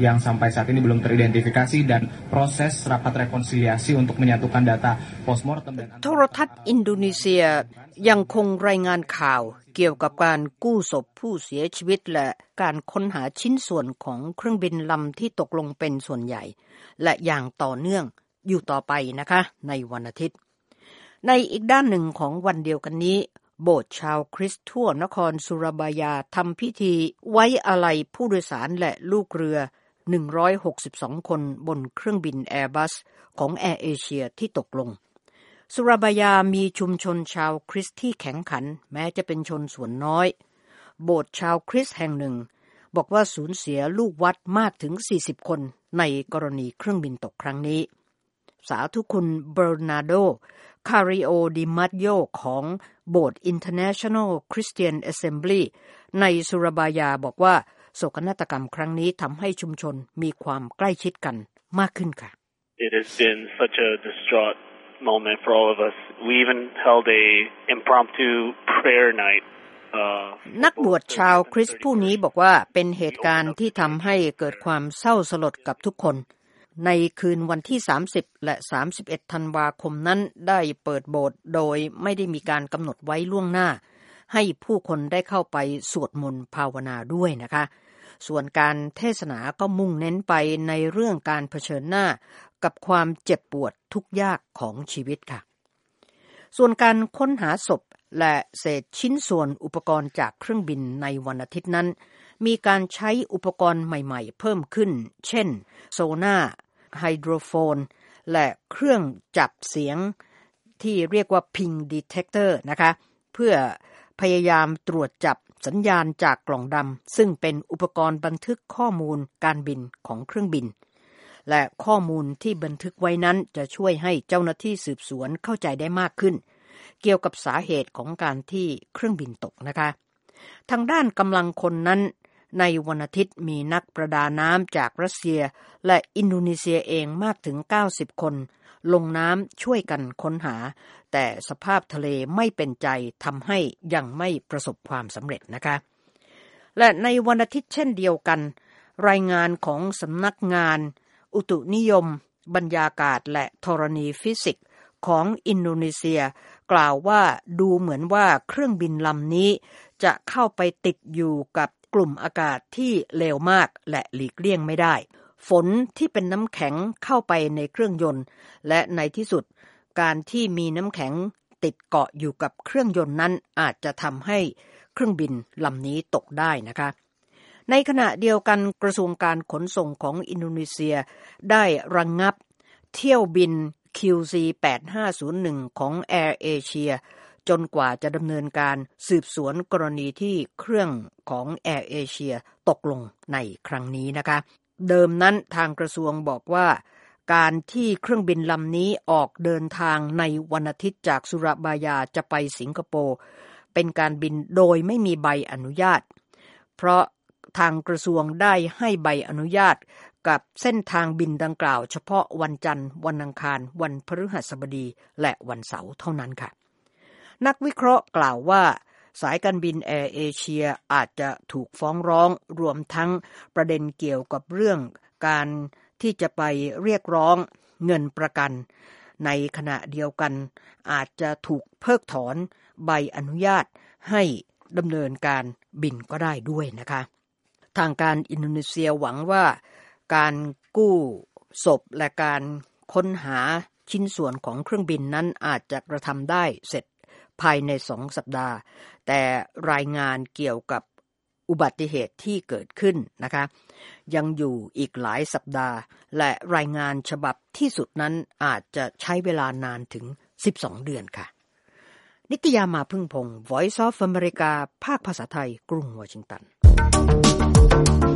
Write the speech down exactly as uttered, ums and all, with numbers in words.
yang sampai saat ini belum teridentifikasi dan proses rapat rekonsiliasi untuk menyatukan data postmortem dan โทรทัศน์อินโดนีเซียยังคงรายงานข่าวเกี่ยวกับการกู้ศพผู้เสียชีวิตและการค้นหาชิ้นส่วนของเครื่องบินลำที่ตกลงเป็นส่วนใหญ่และอย่างต่อเนื่องอยู่ต่อไปนะคะในวันอาทิตย์ในอีกด้านหนึ่งของวันเดียวกันนี้โบสถ์ชาวคริสต์ทั่วนครสุราบายาทำพิธีไว้อาลัยผู้โดยสารและลูกเรือหนึ่งร้อยหกสิบสองคนบนเครื่องบิน Airbus ของ Air Asia ที่ตกลงสุราบายามีชุมชนชาวคริสต์ที่แข็งขันแม้จะเป็นชนส่วนน้อยโบสถ์ชาวคริสต์แห่งหนึ่งบอกว่าสูญเสียลูกวัดมากถึงสี่สิบคนในกรณีเครื่องบินตกครั้งนี้สาธุคุณเบอร์นาโดคาริโอดิมัตโยของโบสถ์ International Christian Assembly ในสุราบายาบอกว่าโศกนาฏกรรมครั้งนี้ทำให้ชุมชนมีความใกล้ชิดกันมากขึ้นค่ะ It has been such a distraught moment for all of us. We even held a impromptu prayer night. นักบวชชาวคริสต์ผู้นี้บอกว่าเป็นเหตุการณ์ที่ทำให้เกิดความเศร้าสลดกับทุกคนในคืนวันที่สามสิบและสามสิบเอ็ดธันวาคมนั้นได้เปิดโบสถ์โดยไม่ได้มีการกำหนดไว้ล่วงหน้าให้ผู้คนได้เข้าไปสวดมนต์ภาวนาด้วยนะคะส่วนการเทศนาก็มุ่งเน้นไปในเรื่องการเผชิญหน้ากับความเจ็บปวดทุกข์ยากของชีวิตค่ะส่วนการค้นหาศพและเศษชิ้นส่วนอุปกรณ์จากเครื่องบินในวันอาทิตย์นั้นมีการใช้อุปกรณ์ใหม่ๆเพิ่มขึ้นเช่นโซน่าไฮโดรโฟนและเครื่องจับเสียงที่เรียกว่า Ping Detector นะคะเพื่อพยายามตรวจจับสัญญาณจากกล่องดำซึ่งเป็นอุปกรณ์บันทึกข้อมูลการบินของเครื่องบินและข้อมูลที่บันทึกไว้นั้นจะช่วยให้เจ้าหน้าที่สืบสวนเข้าใจได้มากขึ้นเกี่ยวกับสาเหตุของการที่เครื่องบินตกนะคะทางด้านกำลังคนนั้นในวันอาทิตย์มีนักประดาน้ำจากรัสเซียและอินโดนีเซียเองมากถึงเก้าสิบคนลงน้ำช่วยกันค้นหาแต่สภาพทะเลไม่เป็นใจทำให้ยังไม่ประสบความสำเร็จนะคะและในวันอาทิตย์เช่นเดียวกันรายงานของสำนักงานอุตุนิยมบรรยากาศและธรณีฟิสิกส์ของอินโดนีเซียกล่าวว่าดูเหมือนว่าเครื่องบินลำนี้จะเข้าไปติดอยู่กับกลุ่มอากาศที่เลวมากและหลีกเลี่ยงไม่ได้ฝนที่เป็นน้ำแข็งเข้าไปในเครื่องยนต์และในที่สุดการที่มีน้ำแข็งติดเกาะอยู่กับเครื่องยนต์นั้นอาจจะทำให้เครื่องบินลำนี้ตกได้นะคะในขณะเดียวกันกระทรวงการขนส่งของอินโดนีเซียได้ระงับเที่ยวบิน คิว ซี แปดห้าศูนย์หนึ่ง ของ Air Asia จนกว่าจะดำเนินการสืบสวนกรณีที่เครื่องของ Air Asia ตกลงในครั้งนี้นะคะเดิมนั้นทางกระทรวงบอกว่าการที่เครื่องบินลำนี้ออกเดินทางในวันอาทิตย์จากสุราบายาจะไปสิงคโปร์เป็นการบินโดยไม่มีใบอนุญาตเพราะทางกระทรวงได้ให้ใบอนุญาตกับเส้นทางบินดังกล่าวเฉพาะวันจันทร์วันอังคารวันพฤหัสบดีและวันเสาร์เท่านั้นค่ะนักวิเคราะห์กล่าวว่าสายการบินแอร์เอเชียอาจจะถูกฟ้องร้องรวมทั้งประเด็นเกี่ยวกับเรื่องการที่จะไปเรียกร้องเงินประกันในขณะเดียวกันอาจจะถูกเพิกถอนใบอนุญาตให้ดำเนินการบินก็ได้ด้วยนะคะทางการอินโดนีเซียหวังว่าการกู้ศพและการค้นหาชิ้นส่วนของเครื่องบินนั้นอาจจะกระทำได้เสร็จภายในสองสัปดาห์แต่รายงานเกี่ยวกับอุบัติเหตุที่เกิดขึ้นนะคะยังอยู่อีกหลายสัปดาห์และรายงานฉบับที่สุดนั้นอาจจะใช้เวลานานถึงสิบสองเดือนค่ะนิตยามาพึ่งพงศ์ Voice of America ภาคภาษาไทยกรุงวอชิงตัน